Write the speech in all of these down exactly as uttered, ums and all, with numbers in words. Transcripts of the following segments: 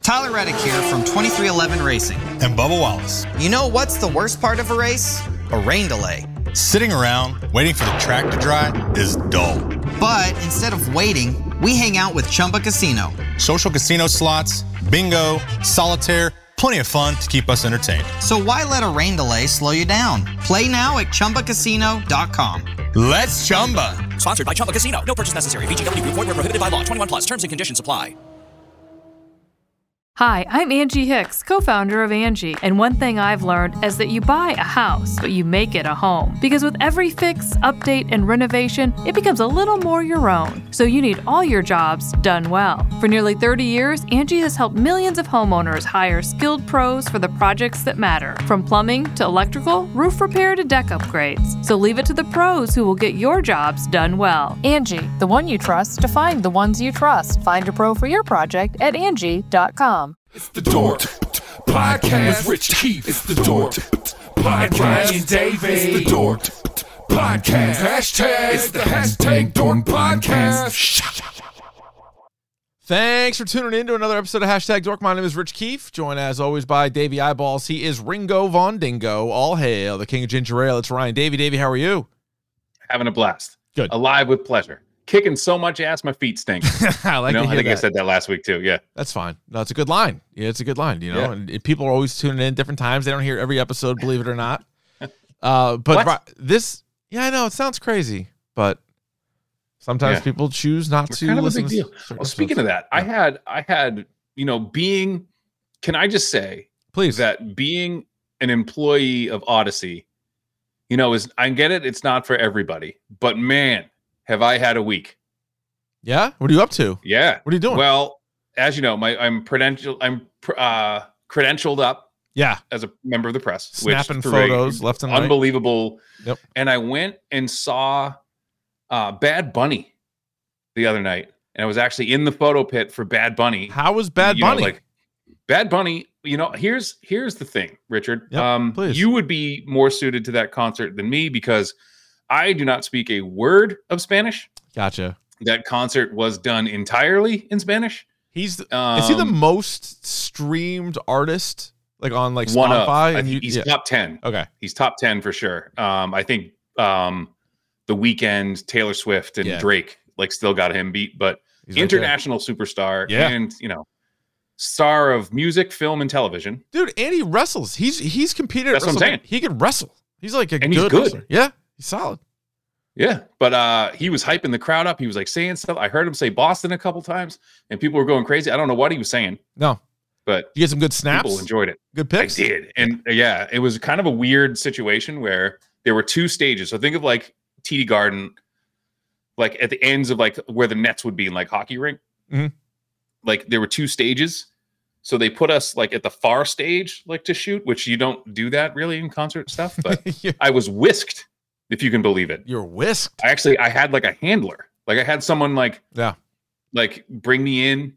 Tyler Reddick here from twenty-three eleven Racing. And Bubba Wallace. You know what's the worst part of a race? A rain delay. Sitting around waiting for the track to dry is dull. But instead of waiting, we hang out with Chumba Casino. Social casino slots, bingo, solitaire, plenty of fun to keep us entertained. So why let a rain delay slow you down? Play now at Chumba Casino dot com. Let's Chumba. Sponsored by Chumba Casino. No purchase necessary. V G W Group. Void where prohibited by law. twenty-one plus. Terms and conditions apply. Hi, I'm Angie Hicks, co-founder of Angie, and one thing I've learned is that you buy a house, but you make it a home. Because with every fix, update, and renovation, it becomes a little more your own. So you need all your jobs done well. For nearly thirty years, Angie has helped millions of homeowners hire skilled pros for the projects that matter. From plumbing to electrical, roof repair to deck upgrades. So leave it to the pros who will get your jobs done well. Angie, the one you trust to find the ones you trust. Find a pro for your project at Angie dot com. It's the Dork Podcast with Rich Keefe. It's the Dork Podcast. Ryan Davis. It's the Dork Podcast. Hashtag. It's the hashtag Dork Podcast. Thanks for tuning in to another episode of Hashtag Dork. My name is Rich Keefe, joined as always by Davey Eyeballs. He is Ringo Von Dingo. All hail, the king of ginger ale. It's Ryan. Davey, Davey, how are you? Having a blast. Good. Alive with pleasure. Kicking so much ass, my feet stink. I like you know, to hear I think that. I said that last week too. Yeah, that's fine. No, it's a good line. Yeah, it's a good line. You know, Yeah. and if people are always tuning in different times. They don't hear every episode, believe it or not. Uh, but What? ri- this, yeah, I know it sounds crazy, but sometimes Yeah. people choose not It's to kind of a listen. big to deal. certain Well, speaking of episodes. that, I had, I had, you know, being. Can I just say, please, that being an employee of Odyssey, you know, is I get it. It's not for everybody, but man, have I had a week. yeah. What are you up to? Yeah. What are you doing? Well, as you know, my I'm credential I'm uh, credentialed up yeah, as a member of the press, snapping which through a photos left and right. unbelievable. Yep. And I went and saw uh, Bad Bunny the other night, and I was actually in the photo pit for Bad Bunny. How was Bad You know, Bunny? like Bad Bunny. You know, here's here's the thing, Richard. Yep, um, please. You would be more suited to that concert than me because I do not speak a word of Spanish. Gotcha. That concert was done entirely in Spanish. He's the, Um, is he the most streamed artist like on like one of. Spotify? I And think you- he's yeah. top ten. Okay. He's top ten for sure. Um, I think um, The Weeknd, Taylor Swift, and Yeah. Drake like still got him beat, but He's right there. international superstar Yeah. and you know star of music, film, and television. Dude, and he wrestles. He's he's competed. That's at what I'm WrestleMania. saying. He can wrestle. He's like a And he's good, good. wrestler. Yeah, he's solid. Yeah, but uh, he was hyping the crowd up. He was like saying stuff. I heard him say Boston a couple times, and people were going crazy. I don't know what he was saying, No, but you get some good snaps. people enjoyed it. Good I picks. did, and uh, yeah, it was kind of a weird situation where there were two stages. So think of like T D Garden, like at the ends of like where the nets would be in like hockey rink. Mhm. Like there were two stages. So they put us like at the far stage, like to shoot, which you don't do that really in concert stuff. But You're- I was whisked, if you can believe it. You're whisked. I actually I had like a handler. Like I had someone like Yeah. like bring me in,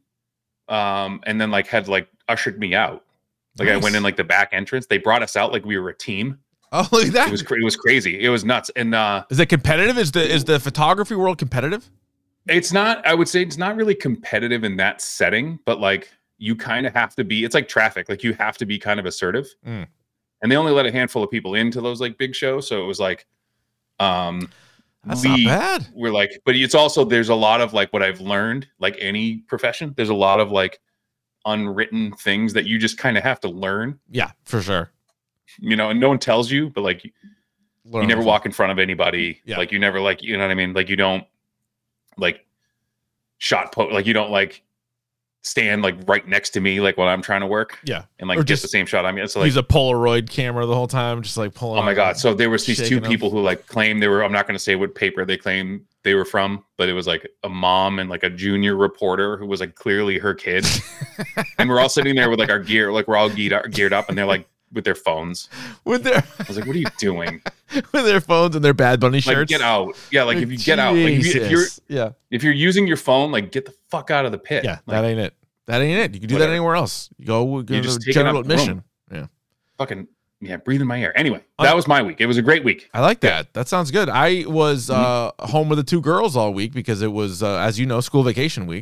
um, and then like had like ushered me out. Like I Nice. went in like the back entrance. They brought us out like we were a team. Oh, look at that. It was cra- it was crazy. It was nuts. And uh, Is it competitive? Is the is the photography world competitive? it's not. I would say it's not really competitive in that setting, but like you kind of have to be. It's like traffic. Like you have to be kind of assertive. Mm. And they only let a handful of people into those like big shows, so it was like, um, That's we not bad. we're like, but it's also there's a lot of like what I've learned, like any profession. There's a lot of like unwritten things that you just kind of have to learn, Yeah, for sure. you know, and no one tells you, but like you, Learn you never on walk in front of anybody. Yeah. Like you never like, you know what I mean? Like you don't like shot put, like you don't like stand like right next to me, like when I'm trying to work Yeah. and like Or get just the same shot. I mean, it's like, Use a Polaroid camera the whole time, just like pulling. oh my out God. and So there was these two shaking them. people who like claimed they were, I'm not going to say what paper they claim they were from, but it was like a mom and like a junior reporter who was like clearly her kid. And we're all sitting there with like our gear, like we're all geared up, geared up and they're like with their phones. with their I was like, what are you doing? with their phones and their Bad Bunny Like shirts. get out. Yeah. Like if you get out, like if, you, if you're, Jesus. yeah, if you're using your phone, like get the fuck out of the pit. yeah, Like, that ain't it. That ain't it. You can do that Whatever. anywhere else. You go, go You to just the take it general up room. admission. Yeah, fucking, yeah, breathe in my air. Anyway, Un- that was my week. It was a great week. I like that. That sounds good. I was Mm-hmm. uh, home with the two girls all week because it was, uh, as you know, school vacation week.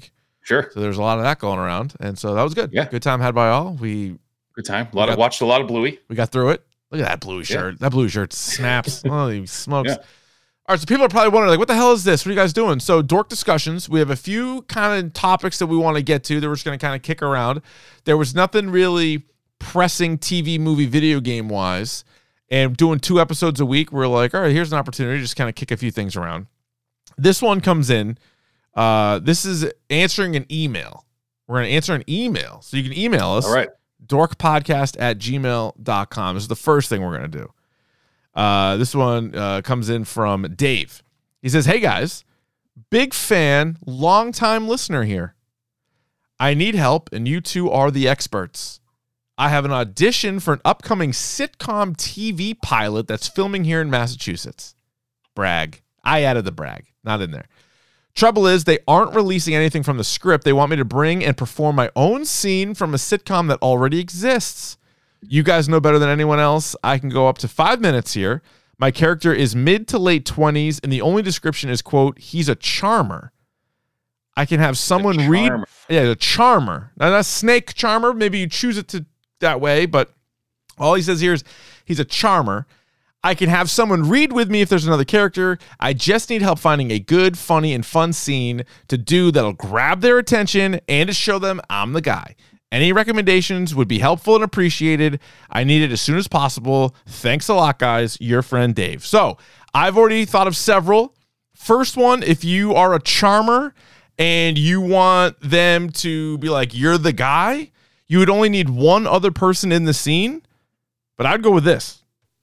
Sure. So there's a lot of that going around, and so that was good. Yeah. Good time had by all. We Good time. A lot got- of watched a lot of Bluey. we got through it. Look at that blue shirt. That blue shirt snaps. Holy smokes. Yeah. All right, so people are probably wondering, like, what the hell is this? What are you guys doing? So, Dork Discussions, we have a few kind of topics that we want to get to that we're just going to kind of kick around. There was nothing really pressing T V, movie, video game wise. And doing two episodes a week, we're like, all right, here's an opportunity to just kind of kick a few things around. This one comes in. Uh, this is answering an email. We're going to answer an email. So, you can email us. All right. dorkpodcast at gmail dot com. This is the first thing we're going to do. Uh, this one uh, comes in from Dave. He says, hey, guys, big fan, long-time listener here. I need help, and you two are the experts. I have an audition for an upcoming sitcom T V pilot that's filming here in Massachusetts. Brag. I added the brag. Not in there. Trouble is, they aren't releasing anything from the script. They want me to bring and perform my own scene from a sitcom that already exists. You guys know better than anyone else. I can go up to five minutes here. My character is mid to late twenties, and the only description is, quote, he's a charmer. I can have someone read. Yeah, a charmer. Now, not a snake charmer. Maybe you choose it to that way, but all he says here is he's a charmer. I can have someone read with me if there's another character. I just need help finding a good, funny, and fun scene to do that'll grab their attention and to show them I'm the guy. Any recommendations would be helpful and appreciated. I need it as soon as possible. Thanks a lot, guys. Your friend, Dave. So I've already thought of several. First one, if you are a charmer and you want them to be like, you're the guy, you would only need one other person in the scene. But I'd go with this.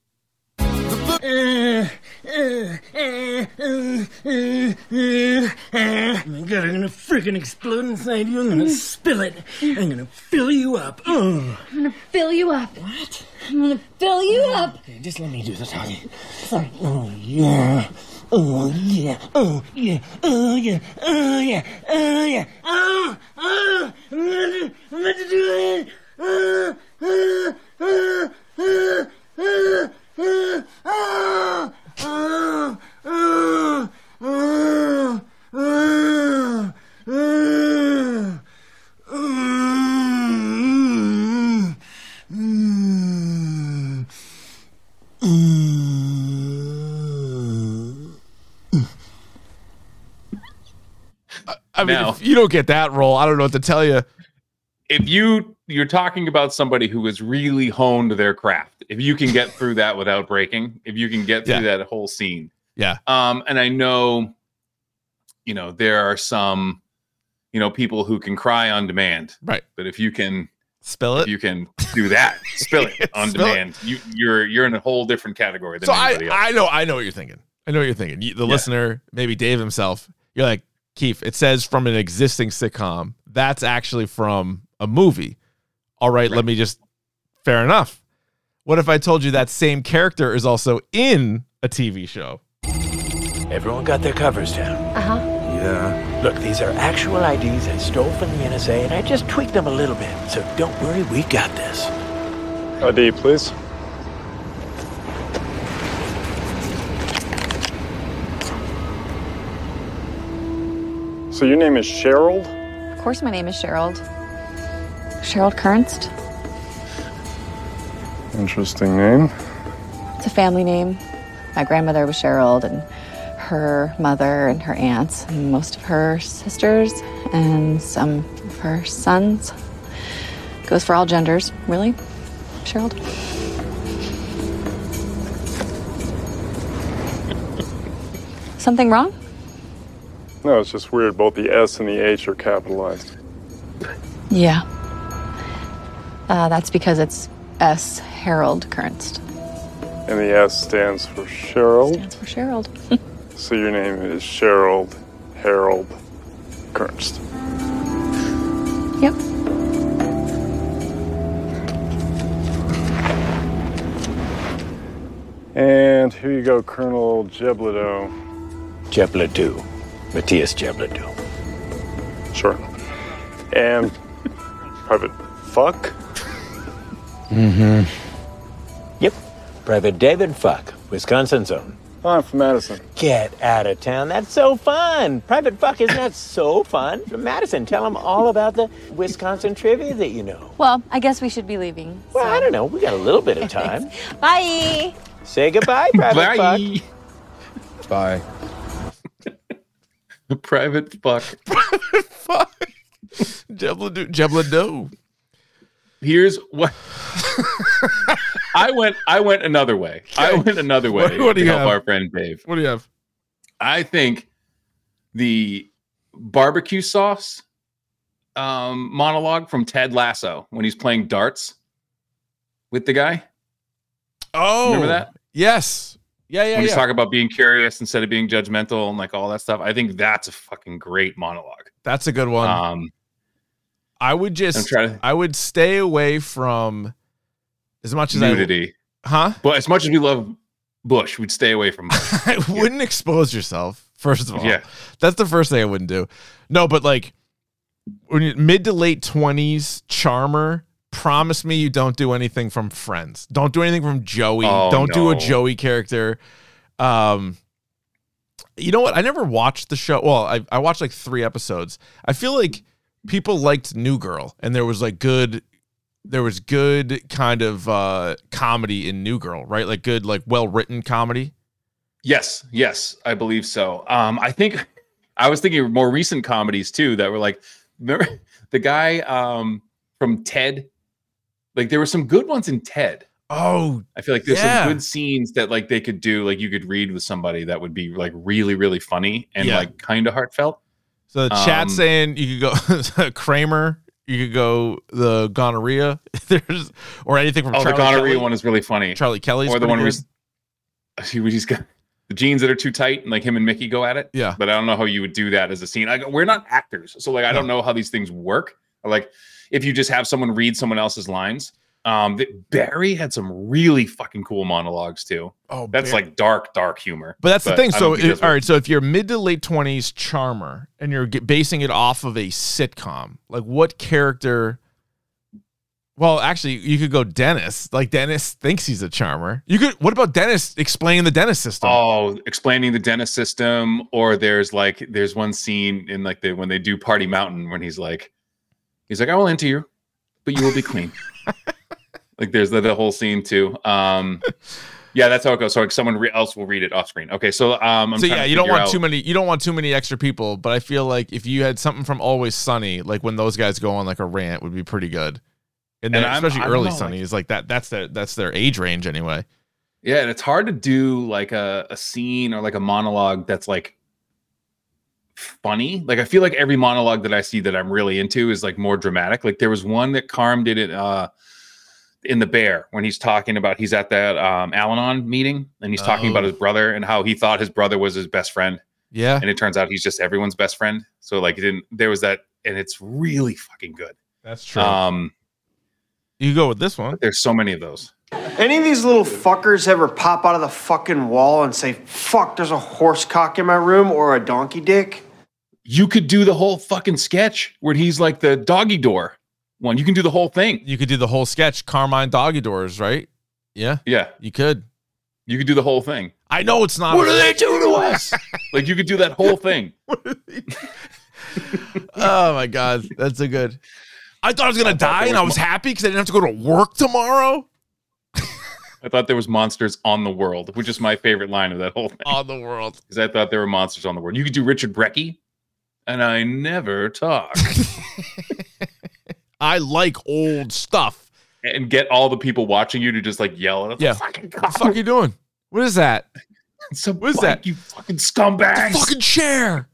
Oh my god, I'm gonna freaking explode inside you. I'm gonna spill it. I'm gonna fill you up. Oh. I'm gonna fill you up. What? I'm gonna fill you up. Okay, just let me do the talking. Sorry. Oh yeah. Oh yeah. Oh yeah. Oh yeah. Oh yeah. Oh yeah. Oh. Oh. I'm gonna do. I'm gonna do it. Oh. Oh. Oh. Oh. Oh. Oh. Oh. Oh, oh, oh, oh, oh, oh, mm, mm. I mean, Now- if you don't get that role, I don't know what to tell you. If you you're talking about somebody who has really honed their craft, if you can get through that without breaking, if you can get through Yeah. that whole scene. Yeah. Um, and I know, you know, there are some, you know, people who can cry on demand. Right. But if you can Spill if it. you can do that, spill it on Spill it. demand, you you're you're in a whole different category than So I, anybody else. I know, I know what you're thinking. I know what you're thinking. You, the Yeah. listener, maybe Dave himself, you're like, Keith, it says from an existing sitcom. That's actually from a movie. All right, Right. let me just, fair enough. What if I told you that same character is also in a T V show? Everyone got their covers down. Uh-huh. Yeah. Look, these are actual I Ds I stole from the N S A, and I just tweaked them a little bit. So don't worry, we got this. I D, please. So your name is Cheryl? Of course my name is Cheryl. Cheryl Kernst. Interesting name. It's a family name. My grandmother was Cheryl, and her mother and her aunts, and most of her sisters, and some of her sons. Goes for all genders, really. Cheryl. Something wrong? No, it's just weird. Both the S and the H are capitalized. Yeah. Uh, that's because it's S. Harold Kernst. And the S stands for Cheryl. Stands for Cheryl. So your name is Cheryl Harold Kernst. Yep. And here you go, Colonel Jebledo. Jebledo. Matthias Jebledo. Sure. And Private Fuck. Mm-hmm. Yep. Private David Fuck, Wisconsin's own. Oh, I'm from Madison. Get out of town. That's so fun. Private Buck, isn't that so fun? Madison, tell them all about the Wisconsin trivia that you know. Well, I guess we should be leaving. Well, I don't know. We got a little bit of time. Bye. Say goodbye, Private Bye. Buck. Bye. Private Buck. Fuck. Jebla Jebla do. Here's what I went. I went another way. I went another way What- what do to you help have? our friend Dave. What do you have? I think the barbecue sauce um, monologue from Ted Lasso when he's playing darts with the guy. Oh, Remember that? Yes. Yeah, yeah, when he's yeah. talking about being curious instead of being judgmental and like all that stuff. I think that's a fucking great monologue. That's a good one. Um, I would I'm just, trying to I would stay away from as much as nudity, I, huh? but as much as we love Bush, we'd stay away from Bush. I wouldn't expose yourself. First of all, Yeah. that's the first thing I wouldn't do. No, but like when you mid to late twenties, charmer. Promise me you don't do anything from Friends. Don't do anything from Joey. Oh, don't do a no. Joey character. Um, you know what? I never watched the show. Well, I, I watched like three episodes. I feel like people liked New Girl, and there was like good, there was good kind of uh, comedy in New Girl, right? Like good, like well written comedy. Yes, yes, I believe so. Um, I think I was thinking of more recent comedies too that were like, remember the guy um, from Ted? Like there were some good ones in Ted. Oh, I feel like there's yeah. some good scenes that like they could do, like you could read with somebody that would be like really, really funny and Yeah. like kind of heartfelt. So the chat Um, saying you could go Kramer, you could go the gonorrhea. There's or anything from Oh, Charlie the gonorrhea Kelly. one is really funny. Charlie Kelly's or the pretty one where good. he's, where he's got the jeans that are too tight and like him and Mickey go at it. Yeah. But I don't know how you would do that as a scene. I go, we're not actors. So like I don't know how these things work. Or, like if you just have someone read someone else's lines. Um, th- Barry had some really fucking cool monologues too. Oh, that's Barry. like dark, dark humor. But that's the thing. I So, don't think it, that's all what- right. So, if you're mid to late twenties charmer and you're get, basing it off of a sitcom, like what character? Well, actually, you could go Dennis. Like Dennis thinks he's a charmer. You could. What about Dennis explaining the Dennis system? Oh, explaining the dentist system, or there's like there's one scene in like the when they do Party Mountain when he's like, he's like, I will enter you, but you will be clean. Like there's the, the whole scene too. Um, yeah, that's how it goes. So like someone re- else will read it off screen. Okay, so um, I'm so trying yeah, to you don't figure want out- too many. You don't want too many extra people. But I feel like if you had something from Always Sunny, like when those guys go on like a rant, would be pretty good. And then And I'm- especially I don't early know, Sunny like- is like that. That's their that's their age range anyway. Yeah, and it's hard to do like a, a scene or like a monologue that's like funny. Like I feel like every monologue that I see that I'm really into is like more dramatic. Like there was one that Carm did it uh in The Bear when he's talking about he's at that um Al-Anon meeting and he's talking Oh. about his brother and how he thought his brother was his best friend. Yeah, And it turns out he's just everyone's best friend. So like it didn't there was that and it's really fucking good. that's true. Um you go with this one. there's so many of those. Any of these little fuckers ever pop out of the fucking wall and say, fuck, there's a horse cock in my room or a donkey dick? You could do the whole fucking sketch where he's like the doggy door one. You can do the whole thing. You could do the whole sketch, Carmine Doggy Doors, right? Yeah, Yeah. you could. You could do the whole thing. I know it's not. What do they do to us? Like you could do that whole thing. Oh my god, that's so good. I thought I was gonna I thought die, there and I was was mo- happy because I didn't have to go to work tomorrow. I thought there was monsters on the world, which is my favorite line of that whole thing. On the world. Because I thought there were monsters on the world. You could do Richard Brecky, and I never talk. I like old stuff. And get all the people watching you to just like yell at us. Yeah. Fucking What the fuck are you doing? What is that? Some What is bike, that? You fucking scumbags. Fucking chair.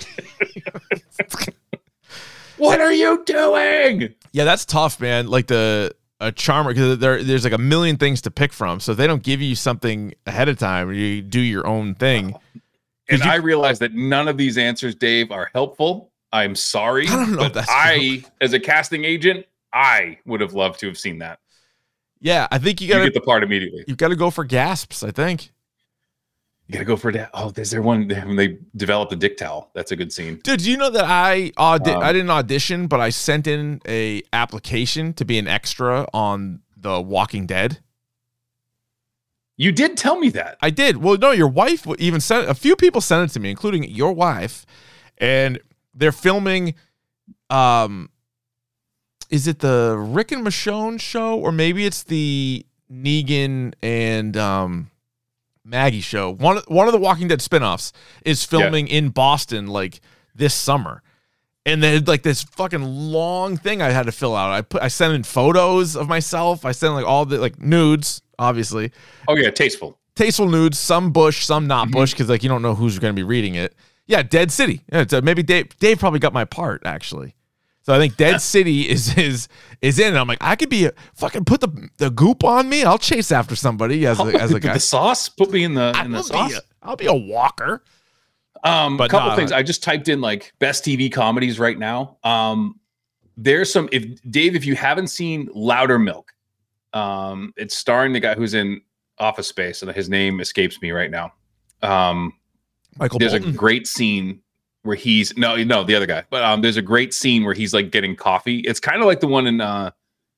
What are you doing? Yeah, that's tough, man. Like the a charmer because there there's like a million things to pick from. So if they don't give you something ahead of time, you do your own thing. And I realize that none of these answers, Dave, are helpful. I'm sorry. I don't know if but that's I, as a casting agent, I would have loved to have seen that. Yeah, I think you You gotta get the part immediately. you gotta go for gasps. I think. You gotta go for that. Oh, is there one when they developed the dick towel? That's a good scene. Dude, do you know that I audi- Um, I didn't audition, but I sent in a application to be an extra on The Walking Dead? You did tell me that. I did. Well, no, your wife even sent, a few people sent it to me, including your wife, and they're filming, um, is it the Rick and Michonne show, or maybe it's the Negan and um, Maggie show? One, one of the Walking Dead spinoffs is filming yeah. in Boston, like, this summer. And then like this fucking long thing I had to fill out. I put, I sent in photos of myself. I sent like all the like nudes, obviously. Oh yeah, tasteful. Tasteful nudes, some Bush, some not mm-hmm. Bush, because like you don't know who's going to be reading it. Yeah, Dead City. Yeah, it's, uh, maybe Dave. Dave probably got my part actually. So I think Dead City is is is in. And I'm like, I could be a fucking put the the goop on me. I'll chase after somebody as a, as a guy. The sauce. Put me in the in the I'll sauce. Be a, I'll be a walker. Um, but a couple nah, things. I just typed in like best T V comedies right now. Um, there's some. If Dave, if you haven't seen Louder Milk, um, it's starring the guy who's in Office Space, and his name escapes me right now. Um, Michael. There's Bolton. a great scene where he's no, no, the other guy. But um, there's a great scene where he's like getting coffee. It's kind of like the one in uh,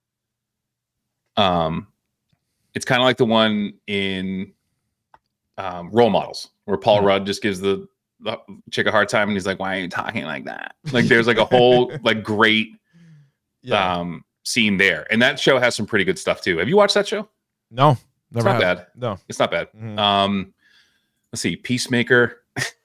um, it's kind of like the one in um, Role Models, where Paul mm-hmm. Rudd just gives the the chick a hard time and he's like, why are you talking like that? Like there's like a whole like great yeah. um scene there, and that show has some pretty good stuff too. Have you watched that show? No, it's never not have. bad. No, it's not bad. Mm-hmm. Um let's see, Peacemaker,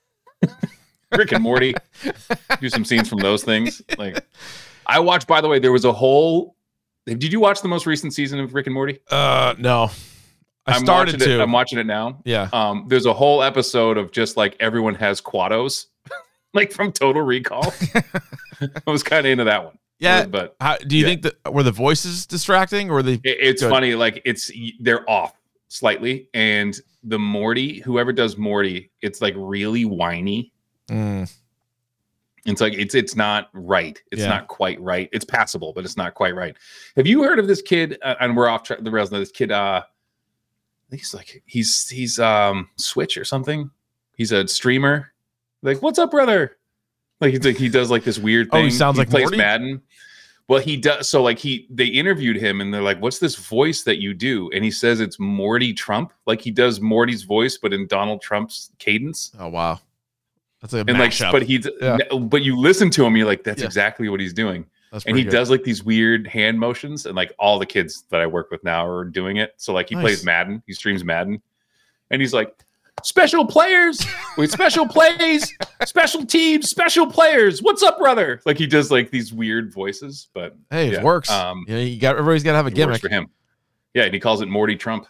Rick and Morty, do some scenes from those things. Like I watched, by the way, there was a whole did you watch the most recent season of Rick and Morty? Uh no. I I'm started to. It, I'm watching it now. Yeah. Um, there's a whole episode of just like everyone has Quados, like from Total Recall. I was kind of into that one. Yeah. But how, do you yeah. think that were the voices distracting, or were they? It, it's good? funny. Like it's they're off slightly, and the Morty, whoever does Morty, it's like really whiny. Mm. It's like it's it's not right. It's Yeah. not quite right. It's passable, but it's not quite right. Have you heard of this kid? Uh, and we're off tra- the rails now. This kid. Uh, I think he's like he's he's um Switch or something. He's a streamer. Like, what's up, brother? Like he's like he does like this weird thing. Oh, he sounds like plays Morty? Madden. Well, he does. So like he they interviewed him and they're like, "What's this voice that you do?" And he says it's Morty Trump. Like he does Morty's voice, but in Donald Trump's cadence. Oh wow, that's a and like, mashup. but he's Yeah. but you listen to him, you're like, that's Yeah. exactly what he's doing. That's And he pretty good. does like these weird hand motions, and like all the kids that I work with now are doing it. So like he Nice. plays Madden, he streams Madden, and he's like, special players with special plays, special teams, special players. What's up, brother? Like he does like these weird voices, but Hey, it yeah. works. Um, yeah, you got everybody's got to have a it works gimmick for him. Yeah, and he calls it Morty Trump.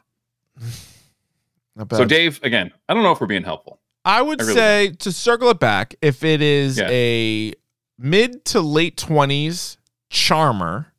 Not bad. So Dave, again, I don't know if we're being helpful. I would I really say to circle it back, if it is Yeah. a mid to late twenties charmer,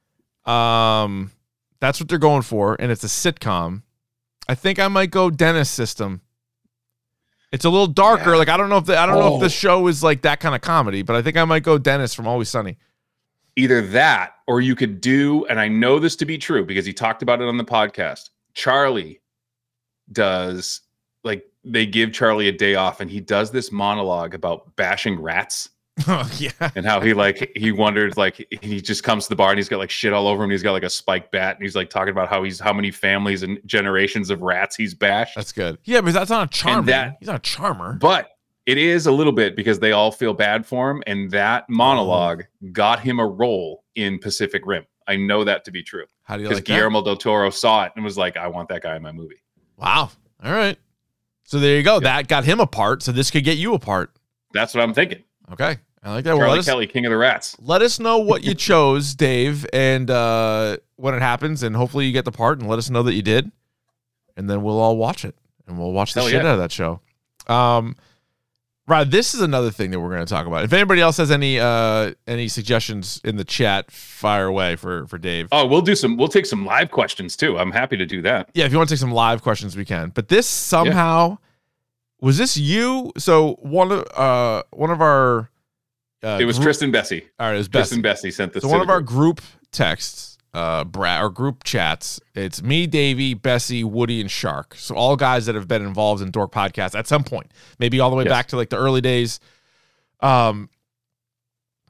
um, that's what they're going for, and it's a sitcom. I think I might go Dennis System. It's a little darker. Yeah. Like I don't know if the, I don't know if Oh. the show is like that kind of comedy, but I think I might go Dennis from Always Sunny. Either that, or you could do, and I know this to be true because he talked about it on the podcast. Charlie does, like, they give Charlie a day off, and he does this monologue about bashing rats. Oh yeah, and how he like he wondered, like he just comes to the bar and he's got like shit all over him. He's got like a spiked bat, and he's like talking about how he's how many families and generations of rats he's bashed. That's good. Yeah, but that's not a charmer. that- He's not a charmer. But it is a little bit because they all feel bad for him, and that monologue got him a role in Pacific Rim. I know that to be true. How do you Because like that? Guillermo del Toro saw it and was like, I want that guy in my movie. Wow. All right. So there you go. That got him a part. So this could get you a part. That's what I'm thinking. Okay. I like that. Well, Charlie let us, Kelly, King of the Rats. let us know what you chose, Dave, and uh, when it happens, and hopefully you get the part, and let us know that you did, and then we'll all watch it, and we'll watch the Hell shit yeah. out of that show. Um, right. This is another thing that we're going to talk about. If anybody else has any uh, any suggestions in the chat, fire away for for Dave. Oh, we'll do some. We'll take some live questions too. I'm happy to do that. Yeah, if you want to take some live questions, we can. But this somehow was this you? So one of uh one of our uh, It was group- Tristan Bessie. All right, it was Tristan Bessie. Bessie sent this. So to one the of our group. group texts, uh, Brad, or group chats. It's me, Davey, Bessie, Woody, and Shark. So all guys that have been involved in Dork Podcast at some point, maybe all the way Yes. back to like the early days. Um,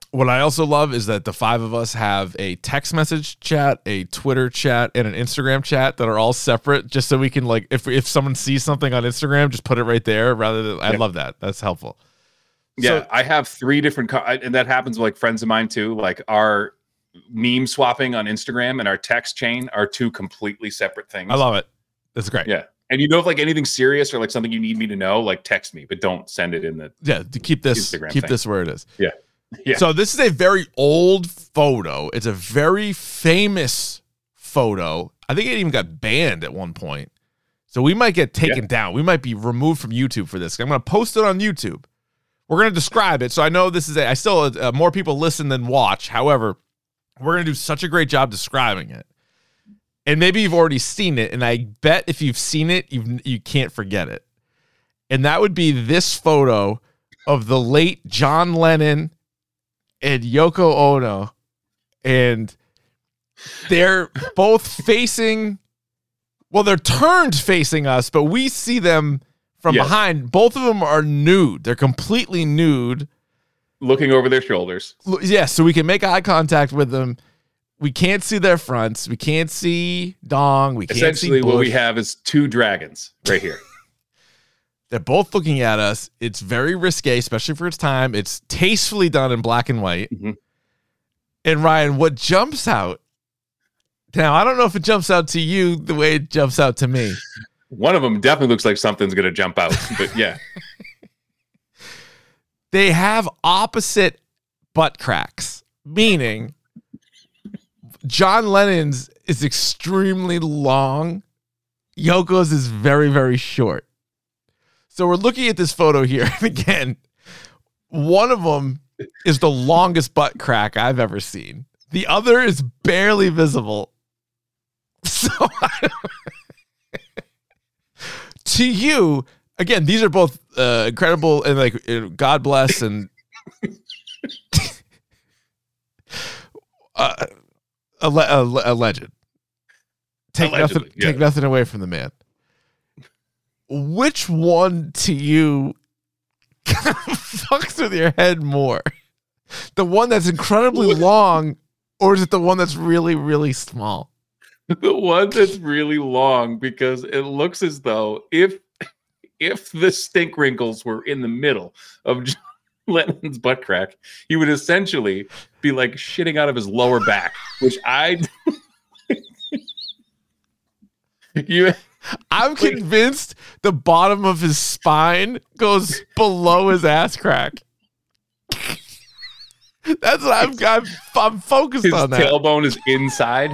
What I also love is that the five of us have a text message chat, a Twitter chat, and an Instagram chat that are all separate, just so we can, like, if if someone sees something on Instagram, just put it right there rather than, I Yeah. love that. That's helpful. Yeah, So- I have three different, co- and that happens with like friends of mine too. Like our meme swapping on Instagram and our text chain are two completely separate things. I love it. That's great. Yeah. And you know, if like anything serious or like something you need me to know, like text me, but don't send it in the Yeah, to keep this Instagram keep thing. this where it is. Yeah. Yeah. So this is a very old photo. It's a very famous photo. I think it even got banned at one point. So we might get taken Yeah. down. We might be removed from YouTube for this. I'm going to post it on YouTube. We're going to describe it. So I know this is a, I still, uh, more people listen than watch. However, we're going to do such a great job describing it. And maybe you've already seen it. And I bet if you've seen it, you you can't forget it. And that would be this photo of the late John Lennon and Yoko Ono. And they're both facing, well, they're turned facing us, but we see them from Yes. behind. Both of them are nude. They're completely nude. Looking over their shoulders. L- Yeah, so we can make eye contact with them. We can't see their fronts. We can't see dong. We can't Essentially, see what we bush. have is two dragons right here. They're both looking at us. It's very risque, especially for its time. It's tastefully done in black and white. Mm-hmm. And Ryan, what jumps out? Now, I don't know if it jumps out to you the way it jumps out to me. One of them definitely looks like something's going to jump out, but yeah. They have opposite butt cracks, meaning John Lennon's is extremely long. Yoko's is very, very short. So we're looking at this photo here. And again, one of them is the longest butt crack I've ever seen. The other is barely visible. So I to you, again, these are both uh, incredible and like uh, God bless and uh, a, le- a, le- a legend. Take Allegedly, nothing. yeah. Take nothing away from the man. Which one to you fucks with your head more? The one that's incredibly long, or is it the one that's really, really small? The one that's really long, because it looks as though if if the stink wrinkles were in the middle of John Lennon's butt crack, he would essentially be like shitting out of his lower back, which I you I'm convinced the bottom of his spine goes below his ass crack. That's what I'm I'm, I'm focused his on that. tailbone is inside.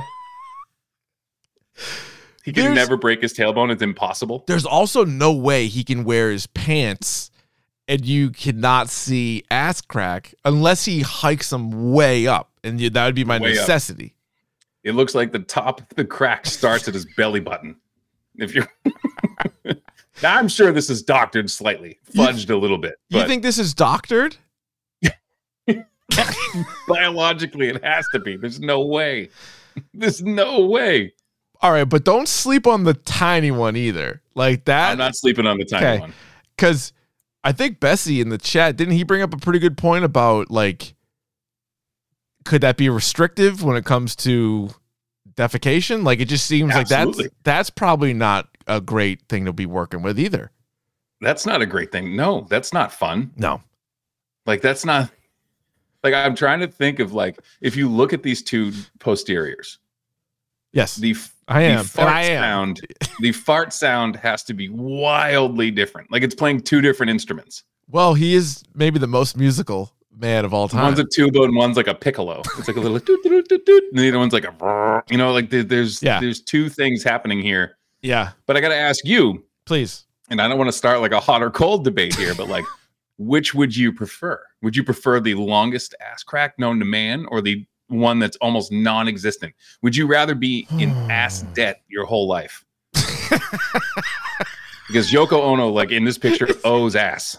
He can There's- never break his tailbone. It's impossible. There's also no way he can wear his pants and you cannot see ass crack unless he hikes them way up, and you, that would be my Way up. necessity. It looks like the top of the crack starts at his belly button. If you're now, I'm sure this is doctored slightly, fudged a little bit. You But think this is doctored? biologically, it has to be. There's no way. There's no way. All right, but don't sleep on the tiny one either. Like that. I'm not sleeping on the tiny Okay. one. Because I think Bessie in the chat, didn't he bring up a pretty good point about, like, could that be restrictive when it comes to defecation? Like, it just seems like Absolutely. that's that's probably not a great thing to be working with either. That's not a great thing. No, that's not fun. No. Like, that's not like I'm trying to think of, like, if you look at these two posteriors. Yes, the f- I the am, and fart I am. sound the fart sound has to be wildly different. Like, it's playing two different instruments. Well, he is maybe the most musical man of all time. One's a tuba and one's like a piccolo. It's like a little doot, doot, doot, doot, and the other one's like a, you know, like there- there's Yeah. there's two things happening here. Yeah. But I got to ask you, please. And I don't want to start like a hot or cold debate here, but like, which would you prefer? Would you prefer the longest ass crack known to man, or the one that's almost non-existent? Would you rather be in ass debt your whole life? Because Yoko Ono, like in this picture, owes ass.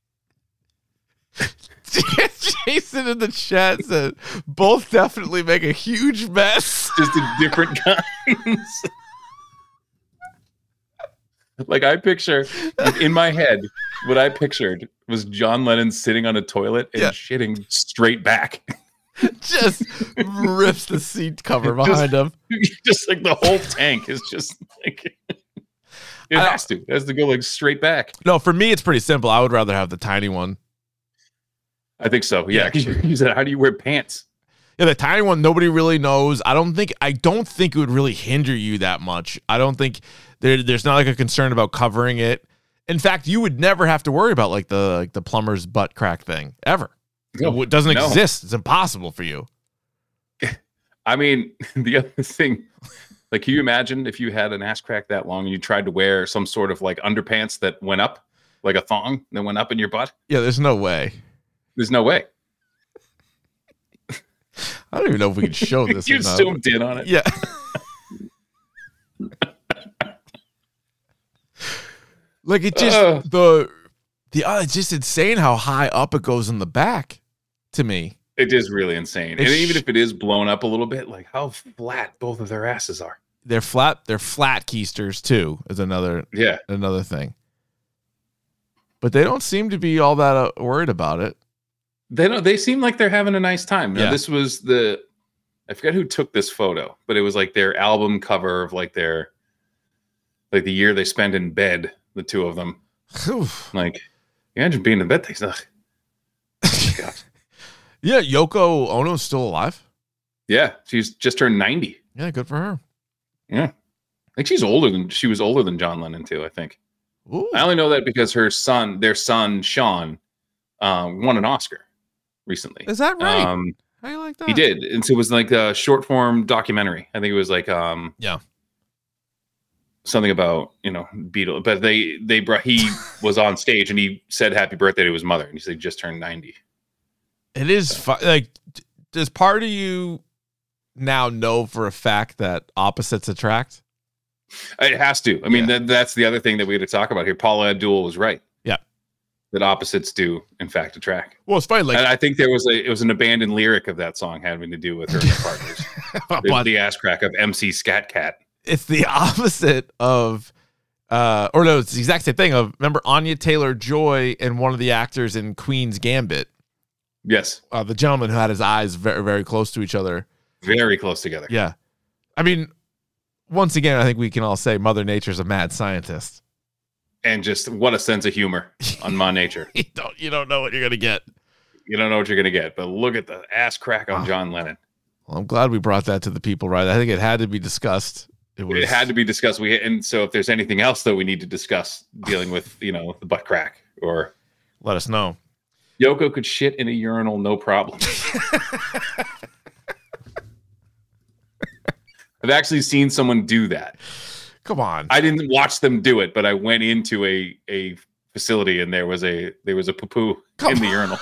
Jason in the chat said both definitely make a huge mess. Just in different kinds. Like I picture in my head, what I pictured was John Lennon sitting on a toilet and Yeah. shitting straight back. Just rips the seat cover behind him. Just like the whole tank is just like it I- has to. It has to go like straight back. No, for me, it's pretty simple. I would rather have the tiny one. I think so. Yeah. Yeah. You said, how do you wear pants? Yeah, the tiny one, nobody really knows. I don't think I don't think it would really hinder you that much. I don't think there, there's not like a concern about covering it. In fact, you would never have to worry about like the like the plumber's butt crack thing ever. No, it doesn't no. exist. It's impossible for you. I mean, the other thing, like, can you imagine if you had an ass crack that long and you tried to wear some sort of like underpants that went up, like a thong that went up in your butt? Yeah, there's no way. There's no way. I don't even know if we can show this. You or not. zoomed in on it. Yeah. Like it just Uh. the the uh, it's just insane how high up it goes in the back to me. It is really insane. And It's even sh- if it is blown up a little bit, like how flat both of their asses are. They're flat. They're flat keisters too. Is another Yeah. another thing. But they don't seem to be all that uh, worried about it. They don't. They seem like they're having a nice time. Now, Yeah. this was the. I forget who took this photo, but it was like their album cover of like their, like the year they spent in bed. The two of them. Like, imagine being in bed. Things. Ugh. God. Yeah, Yoko Ono's still alive. Yeah, she's just turned ninety. Yeah, good for her. Yeah, I think she's older than she was older than John Lennon too. I think. Ooh. I only know that because her son, their son Sean, um, won an Oscar recently. Is that right? Um, How you like that? he did, and so it was like a short form documentary. I think it was like um, Yeah. something about you know Beatles, but they they brought he was on stage and he said happy birthday to his mother, and he said he just turned ninety. It is fu- like, d- does part of you now know for a fact that opposites attract? It has to. I mean, Yeah. that, that's the other thing that we had to talk about here. Paula Abdul was right. Yeah. That opposites do, in fact, attract. Well, it's funny. Like, And I think there was a it was an abandoned lyric of that song having to do with her and her partners. the, but the ass crack of M C Scat Cat. it's the opposite of, uh, or no, it's the exact same thing of. Remember Anya Taylor-Joy and one of the actors in Queen's Gambit, Yes, uh, the gentleman who had his eyes very, very close to each other. very close together. Yeah, I mean, once again, I think we can all say Mother Nature's a mad scientist. And just what a sense of humor on Ma Nature. You don't, you don't know what you're gonna get. You don't know what you're gonna get, but look at the ass crack on Oh. John Lennon. Well, I'm glad we brought that to the people, right? I think it had to be discussed. It was. It had to be discussed. We and so if there's anything else that we need to discuss dealing with, you know, the butt crack or Let us know. Yoko could shit in a urinal, no problem. I've actually seen someone do that. Come on. I didn't watch them do it, but I went into a a facility and there was a there was a poo-poo in the urinal.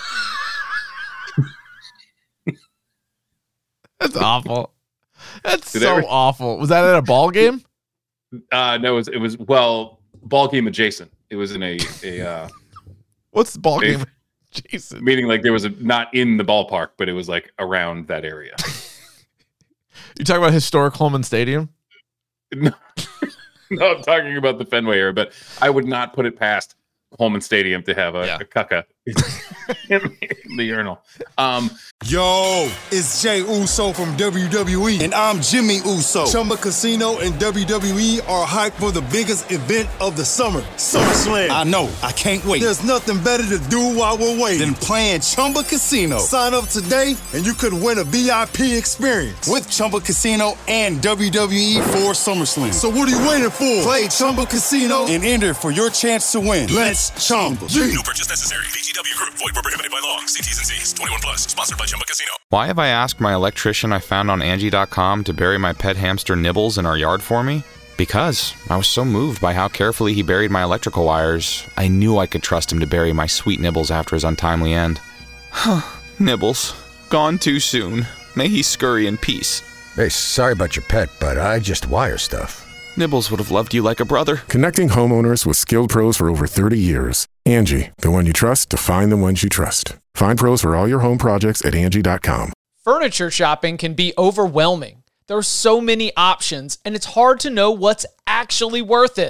That's awful. That's Did so every- awful. Was that at a ball game? Uh no, it was it was well ball game adjacent. It was in a a uh, What's the ball a- game? Jesus. meaning like there was a not in the ballpark, but it was like around that area. You talking about historic Holman Stadium? No, no, I'm talking about the Fenway area, but I would not put it past Holman Stadium to have a, Yeah. a cucka in the urinal. Um, Yo, it's Jay Uso from W W E. And I'm Jimmy Uso. Chumba Casino and W W E are hyped for the biggest event of the summer, SummerSlam. I know, I can't wait. There's nothing better to do while we're waiting than playing Chumba Casino. Sign up today and you could win a V I P experience with Chumba Casino and W W E for SummerSlam. So what are you waiting for? Play Chumba Casino and enter for your chance to win. Let's Chumba. No purchase necessary. V G W Group. Void where prohibited by law. See T's and C's. twenty-one plus. Sponsored by Chumba Casino. Why have I asked my electrician I found on Angie dot com to bury my pet hamster Nibbles in our yard for me? Because I was so moved by how carefully he buried my electrical wires, I knew I could trust him to bury my sweet Nibbles after his untimely end. Nibbles, gone too soon. May he scurry in peace. Hey, sorry about your pet, but I just wire stuff. Nibbles would have loved you like a brother. Connecting homeowners with skilled pros for over thirty years. Angie, the one you trust to find the ones you trust. Find pros for all your home projects at Angie dot com. Furniture shopping can be overwhelming. There are so many options, and it's hard to know what's actually worth it.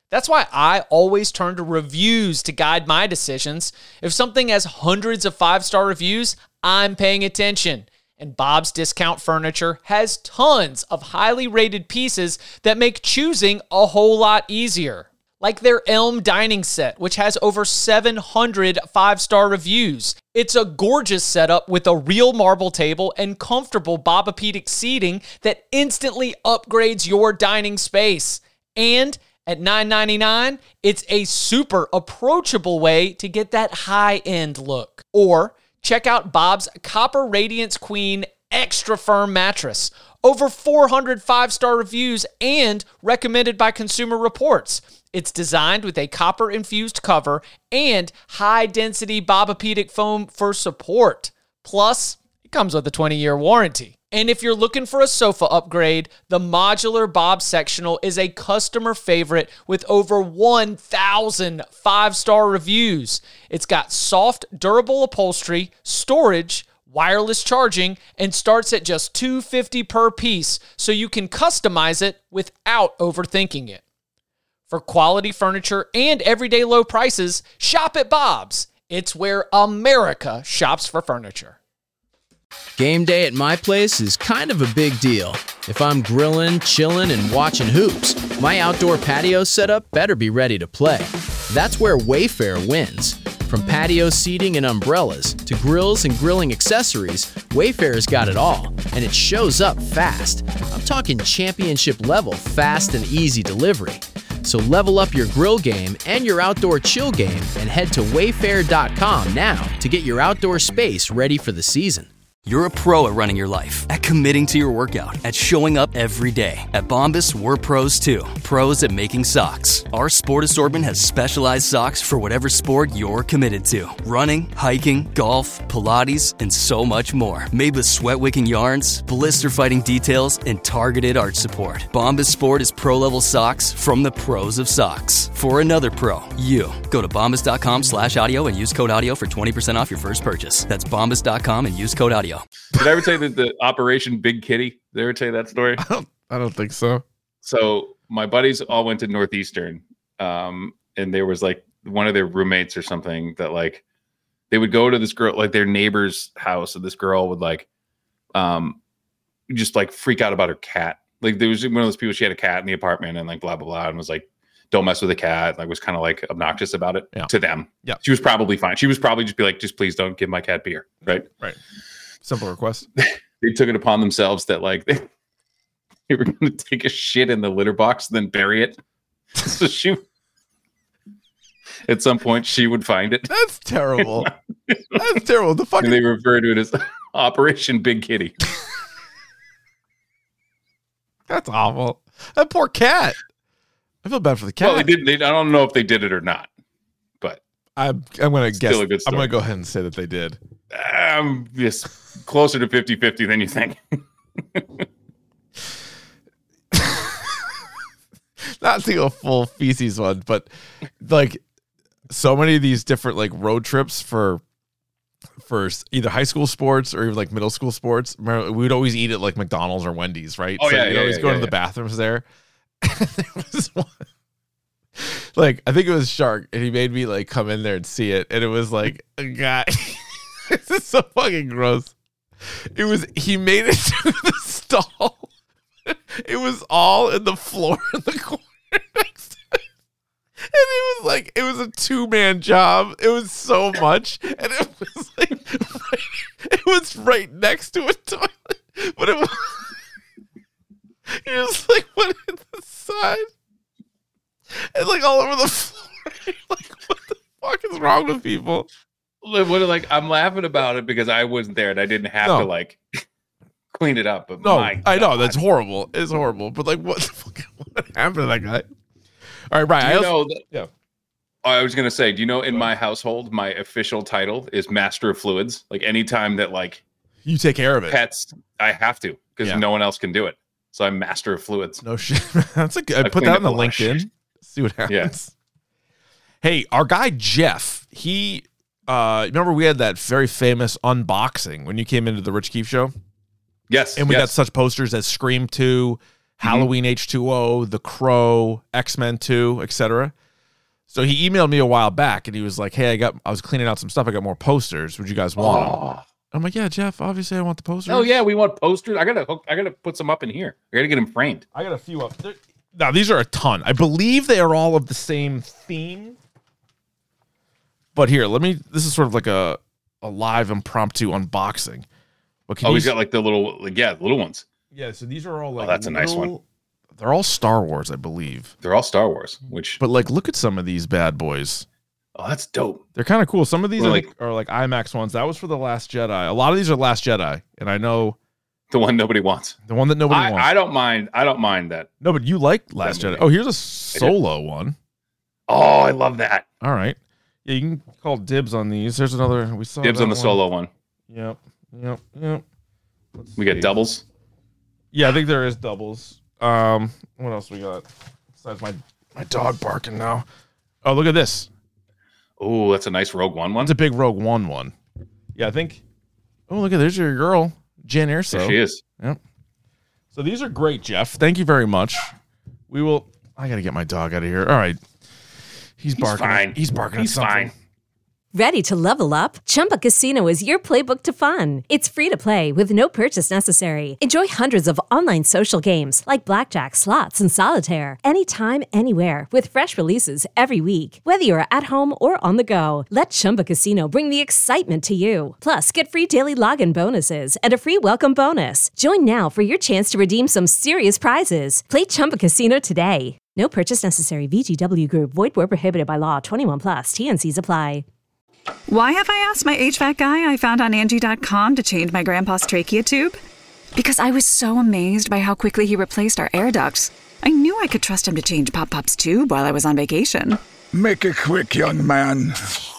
That's why I always turn to reviews to guide my decisions. If something has hundreds of five-star reviews, I'm paying attention. And Bob's Discount Furniture has tons of highly rated pieces that make choosing a whole lot easier. Like their Elm dining set, which has over seven hundred five-star reviews. It's a gorgeous setup with a real marble table and comfortable Bob-O-Pedic seating that instantly upgrades your dining space. And at nine ninety-nine, it's a super approachable way to get that high-end look. Or check out Bob's Copper Radiance Queen Extra Firm Mattress. Over four hundred five-star reviews and recommended by Consumer Reports. It's designed with a copper-infused cover and high-density Bob-O-Pedic foam for support. Plus, it comes with a twenty-year warranty. And if you're looking for a sofa upgrade, the modular Bob Sectional is a customer favorite with over one thousand five-star reviews. It's got soft, durable upholstery, storage, wireless charging, and starts at just two hundred fifty dollars per piece, so you can customize it without overthinking it. For quality furniture and everyday low prices, shop at Bob's. It's where America shops for furniture. Game day at my place is kind of a big deal. If I'm grilling, chilling, and watching hoops, my outdoor patio setup better be ready to play. That's where Wayfair wins. From patio seating and umbrellas to grills and grilling accessories, Wayfair's got it all, and it shows up fast. I'm talking championship level fast and easy delivery. So level up your grill game and your outdoor chill game and head to wayfair dot com now to get your outdoor space ready for the season. You're a pro at running your life, at committing to your workout, at showing up every day. At Bombas, we're pros too. Pros at making socks. Our sport assortment has specialized socks for whatever sport you're committed to. Running, hiking, golf, Pilates, and so much more. Made with sweat-wicking yarns, blister-fighting details, and targeted arch support. Bombas Sport is pro-level socks from the pros of socks. For another pro, you. Go to bombas.com slash audio and use code audio for twenty percent off your first purchase. That's bombas dot com and use code audio. Did I ever tell you that the Operation Big Kitty? Did I ever tell you that story? I don't, I don't think so. So my buddies all went to Northeastern, um, and there was like one of their roommates or something that like they would go to this girl, like their neighbor's house, and this girl would like um, just like freak out about her cat. Like there was one of those people, she had a cat in the apartment and like blah, blah, blah, and was like, don't mess with the cat. Like was kind of like obnoxious about it yeah. to them. Yeah. She was probably fine. She was probably just be like, just please don't give my cat beer. Right. Right. Simple request. They took it upon themselves that like they, they were going to take a shit in the litter box, then bury it. So she, at some point, she would find it. That's terrible. That's terrible. The fucking and they refer to it as Operation Big Kitty. That's awful. That poor cat. I feel bad for the cat. Well, they did. They, I don't know if they did it or not, but I'm I'm going to guess. Still a good I'm story. going to go ahead and say that they did. Um, yes, closer to fifty-fifty than you think. Not to go full feces one, but like so many of these different like road trips for for either high school sports or even like middle school sports. Remember, we would always eat at like McDonald's or Wendy's, right? Oh, so yeah, you'd yeah, always yeah, go yeah, to the yeah. bathrooms there. There was one, like I think it was Shark, and he made me like come in there and see it, and it was like a guy. This is so fucking gross. It was he made it to the stall. It was all in the floor in the corner next to it. And it was like it was a two-man job. It was so much. And it was like right, it was right next to a toilet. But it was it was like one at the side. And like all over the floor. Like, what the fuck is wrong with people? What, like I'm laughing about it because I wasn't there and I didn't have No. to like clean it up. But No, my I know God. that's horrible. It's horrible. But like, what the fuck? What happened to that guy? All right, Brian. Do I you also- know that, yeah. Oh, I was gonna say, do you know in my household my official title is Master of Fluids? Like anytime that like You take care of it. pets, I have to because Yeah. no one else can do it. So I'm Master of Fluids. No shit. That's a good. I Put cleaned that up on the a lot of LinkedIn. shit. See what happens. Yeah. Hey, our guy Jeff. He. Uh, remember we had that very famous unboxing when you came into the Rich Keefe show? Yes. And we yes. got such posters as Scream two, Halloween H two O, The Crow, X-Men two, et cetera. So he emailed me a while back, and he was like, hey, I got, I was cleaning out some stuff. I got more posters. Would you guys want Oh. them? I'm like, yeah, Jeff, obviously I want the posters. Oh yeah, we want posters. I gotta hook, I gotta put some up in here. I gotta get them framed. I got a few up. They're, now, these are a ton. I believe they are all of the same theme. But here, let me, this is sort of like a, a live impromptu unboxing. But can Oh, you he's s- got like the little, like, yeah, the little ones. Yeah, so these are all like. Oh, that's a nice one. little- They're all Star Wars, I believe. They're all Star Wars, which. But like, look at some of these bad boys. Oh, that's dope. They're kind of cool. Some of these Well, are like- like, are like IMAX ones. That was for The Last Jedi. A lot of these are Last Jedi, and I know The one nobody wants. the one that nobody I, wants. I don't mind. I don't mind that. no, but you like Last That Jedi. movie. Oh, here's a solo one. Oh, I love that. All right. Yeah, you can call dibs on these. There's another. We saw Dibs that on the one. solo one. Yep. Yep. Yep. Let's We got see. doubles. Yeah, I think there is doubles. Um, what else we got? Besides my my dog barking now. Oh, look at this. Oh, that's a nice Rogue One one. It's a big Rogue One one. Yeah, I think. Oh, look at there's your girl, Jen Erso. There she is. Yep. So these are great, Jeff. Thank you very much. We will. I gotta get my dog out of here. All right. He's barking. fine. He's barking. He's at something. fine. Ready to level up? Chumba Casino is your playbook to fun. It's free to play with no purchase necessary. Enjoy hundreds of online social games like blackjack, slots, and solitaire anytime, anywhere with fresh releases every week. Whether you're at home or on the go, let Chumba Casino bring the excitement to you. Plus, get free daily login bonuses and a free welcome bonus. Join now for your chance to redeem some serious prizes. Play Chumba Casino today. No purchase necessary. V G W Group. Void where prohibited by law. twenty-one plus. T N Cs apply. Why have I asked my H V A C guy I found on Angie dot com to change my grandpa's trachea tube? Because I was so amazed by how quickly he replaced our air ducts. I knew I could trust him to change Pop Pop's tube while I was on vacation. Make it quick, young man.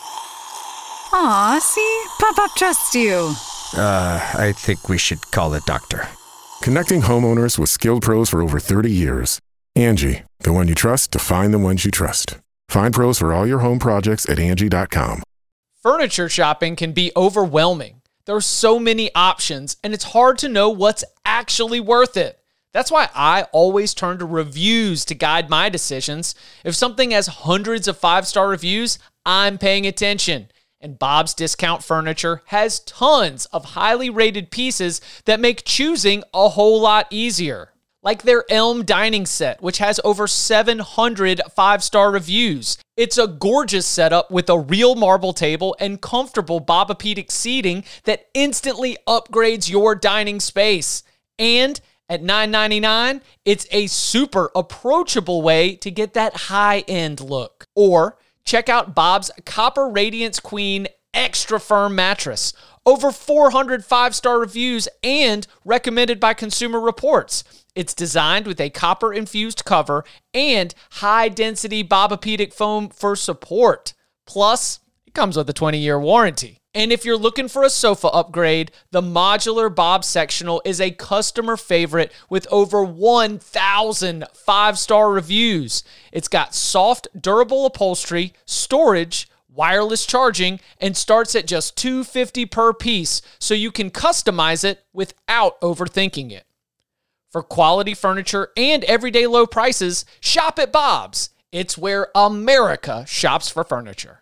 Aw, see? Pop Pop trusts you. Uh, I think we should call a doctor. Connecting homeowners with skilled pros for over thirty years. Angie, the one you trust to find the ones you trust. Find pros for all your home projects at Angie dot com. Furniture shopping can be overwhelming. There are so many options, and it's hard to know what's actually worth it. That's why I always turn to reviews to guide my decisions. If something has hundreds of five-star reviews, I'm paying attention. And Bob's Discount Furniture has tons of highly rated pieces that make choosing a whole lot easier. Like their Elm dining set, which has over seven hundred five-star reviews. It's a gorgeous setup with a real marble table and comfortable Bobapedic seating that instantly upgrades your dining space. And at nine ninety-nine, it's a super approachable way to get that high-end look. Or check out Bob's Copper Radiance Queen Extra Firm Mattress. Over four hundred five-star reviews and recommended by Consumer Reports. It's designed with a copper-infused cover and high-density Bobapedic foam for support. Plus, it comes with a twenty-year warranty. And if you're looking for a sofa upgrade, the modular Bob sectional is a customer favorite with over one thousand five-star reviews. It's got soft, durable upholstery, storage, wireless charging, and starts at just two hundred fifty dollars per piece, so you can customize it without overthinking it. For quality furniture and everyday low prices, shop at Bob's. It's where America shops for furniture.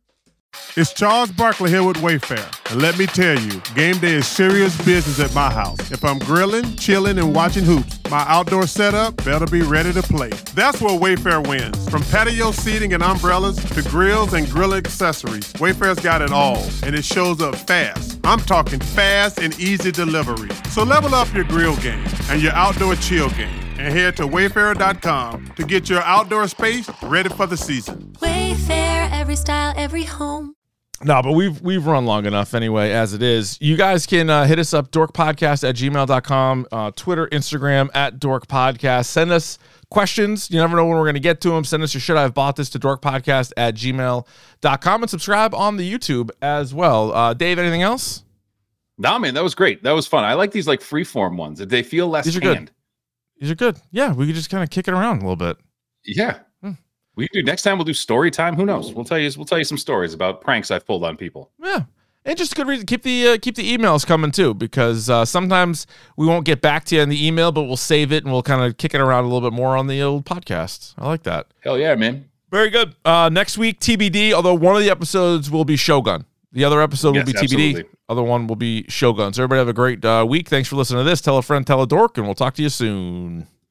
It's Charles Barkley here with Wayfair. And let me tell you, game day is serious business at my house. If I'm grilling, chilling, and watching hoops, my outdoor setup better be ready to play. That's where Wayfair wins. From patio seating and umbrellas to grills and grill accessories, Wayfair's got it all, and it shows up fast. I'm talking fast and easy delivery. So level up your grill game and your outdoor chill game, and head to wayfair dot com to get your outdoor space ready for the season. Wayfair, every style, every home. No, but we've we've run long enough anyway, as it is. You guys can uh, hit us up, dorkpodcast at gmail dot com, uh, Twitter, Instagram, at dorkpodcast. Send us questions. You never know when we're going to get to them. Send us your should I have bought this to dorkpodcast at gmail dot com, and subscribe on the YouTube as well. Uh, Dave, anything else? Nah, man, that was great. That was fun. I like these like freeform ones. They feel less These are canned. good. These are good. Yeah, we could just kind of kick it around a little bit. Yeah. Hmm. We do next time. We'll do story time. Who knows? We'll tell you. We'll tell you some stories about pranks I've pulled on people. Yeah. And just a good reason, keep the uh, keep the emails coming too, because uh, sometimes we won't get back to you in the email, but we'll save it and we'll kind of kick it around a little bit more on the old podcast. I like that. Hell yeah, man. Very good. Uh, next week, T B D, although one of the episodes will be Shogun. The other episode Yes, will be T B D. absolutely. Other one will be Shogun. So everybody have a great uh, week. Thanks for listening to this. Tell a friend, tell a dork, and we'll talk to you soon.